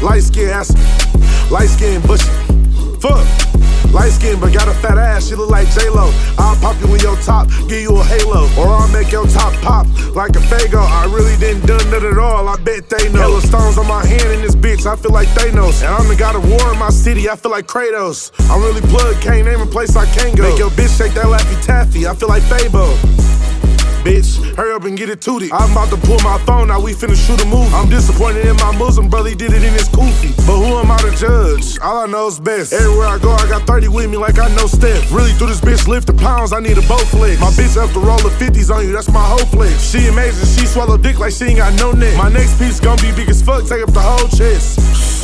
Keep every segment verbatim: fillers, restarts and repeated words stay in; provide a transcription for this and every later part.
Light skin ass, light skin bushy. Fuck. Light skin but got a fat ass, she look like J-Lo. I'll pop you in your top, give you a halo. Or I'll make your top pop like a Fago. I really didn't done that at all, I bet they know. Hella stones on my hand in this bitch, I feel like Thanos. And I'm the god of war in my city, I feel like Kratos. I'm really plugged, can't name a place I can't go. Make your bitch shake that Laffy Taffy, I feel like Fabo. Bitch, hurry up and get it tooted. I'm about to pull my phone out, we finna shoot a movie. I'm disappointed in my Muslim brother, he did it in his kufi. But who am I to judge? All I know is best. Everywhere I go, I got thirty with me like I know Steph. Really through this bitch lifting pounds, I need a boat flex. My bitch up to roll the fifties on you, that's my whole flex. She amazing, she swallow dick like she ain't got no neck. My next piece gon' be big as fuck, take up the whole chest.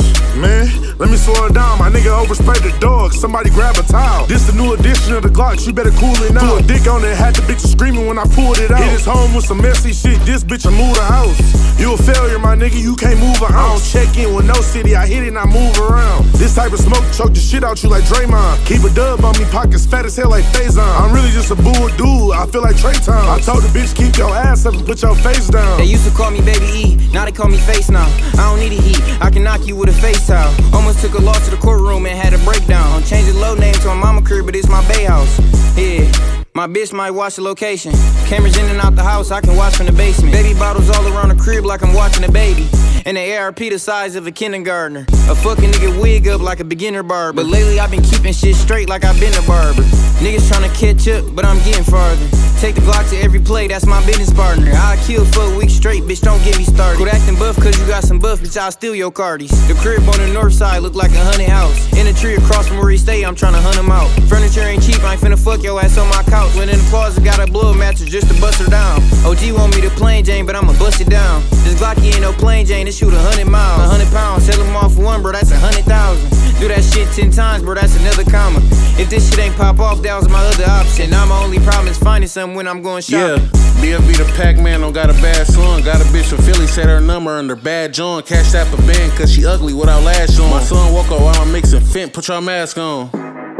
Man, let me slow it down. My nigga oversprayed the dog. Somebody grab a towel. This the new edition of the Glock. You better cool it now. Threw a dick on it, had the bitch screaming when I pulled it out. Hit his home with some messy shit. This bitch a move the house. You a failure, my nigga. You can't move an ounce. I don't check in with no city. I hit it and I move around. This type of smoke choke the shit out you like Draymond. Keep a dub on me, pockets fat as hell like Faison. I'm really just a bull dude. I feel like Trey Tom. I told the bitch keep your ass up and put your face down. They used to call me Baby E. Now they call me Face now. I don't need a heat. I can knock you with a face towel. Almost took a loss to the courtroom and had a breakdown. I'm changing low name to my mama crib, but it's my bay house. Yeah, my bitch might watch the location. Cameras in and out the house, I can watch from the basement. Baby bottles all around the crib like I'm watching a baby. And the A R P the size of a kindergartner. A fucking nigga wig up like a beginner barber. But lately I've been keeping shit straight like I've been a barber. Niggas tryna catch up, but I'm getting farther. Take the Glock to every play, that's my business partner. I kill for a week straight, bitch, don't get me started. Quit acting buff cause you got some buff, bitch, I'll steal your cardies. The crib on the north side look like a haunted house. In a tree across from where he stay, I'm tryna hunt him out. Furniture ain't cheap, I ain't finna fuck your ass on my couch. Went in the closet, got a blow mattress just to bust her down. O G want me to plain Jane, but I'ma bust it down. This Glocky ain't no plain Jane, this shoot a hundred miles. A hundred pounds, sell them off for one, bro, that's a hundred thousand. Do that shit ten times, bro, that's another comma. If this shit ain't pop off, that was my other option. Now my only problem is finding something when I'm going shopping. Yeah, B F B the Pac-Man don't got a bad son. Got a bitch from Philly, said her number under bad John. Cashed out for band cause she ugly without lash on. My son woke up while I'm mixing Fent, put your mask on.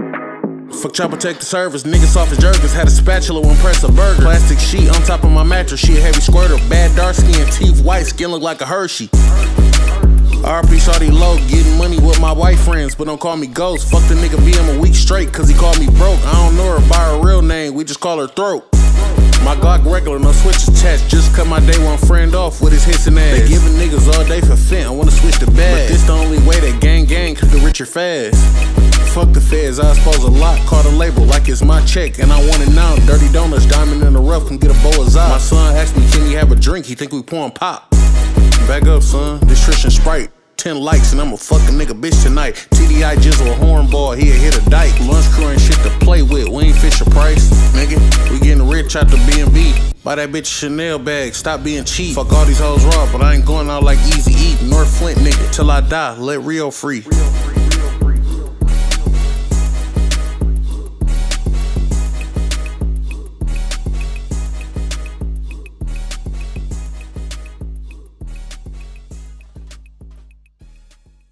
Fuck y'all protect the service. Niggas off his jerkers, had a spatula when press a burger. Plastic sheet on top of my mattress, she a heavy squirter. Bad dark skin, teeth white, skin look like a Hershey. R P Shawty low, getting money with my white friends, but don't call me Ghost. Fuck the nigga B M a week straight, cause he called me broke. I don't know her by her real name, we just call her Throat. My Glock regular, no switch attached. Just cut my day one friend off with his hissing ass. They giving niggas all day for Fent, I wanna switch the bag. But this the only way that gang gang could get richer fast. Fuck the feds, I suppose a lot. Caught a label like it's my check, and I want it now. Dirty donuts, diamond in the rough, can get a bow of Zod. My son asked me, can he have a drink? He think we pouring pop. Back up, son, this Tristan Sprite. Ten likes and I'ma fuck a nigga bitch tonight. T D I jizzle a hornball, he'll hit a dike. Lunch crew ain't shit to play with, we ain't Fisher Price. Nigga, we getting rich out the B and B. Buy that bitch a Chanel bag, stop being cheap. Fuck all these hoes raw, but I ain't going out like Easy E. North Flint nigga, till I die, let Rio free.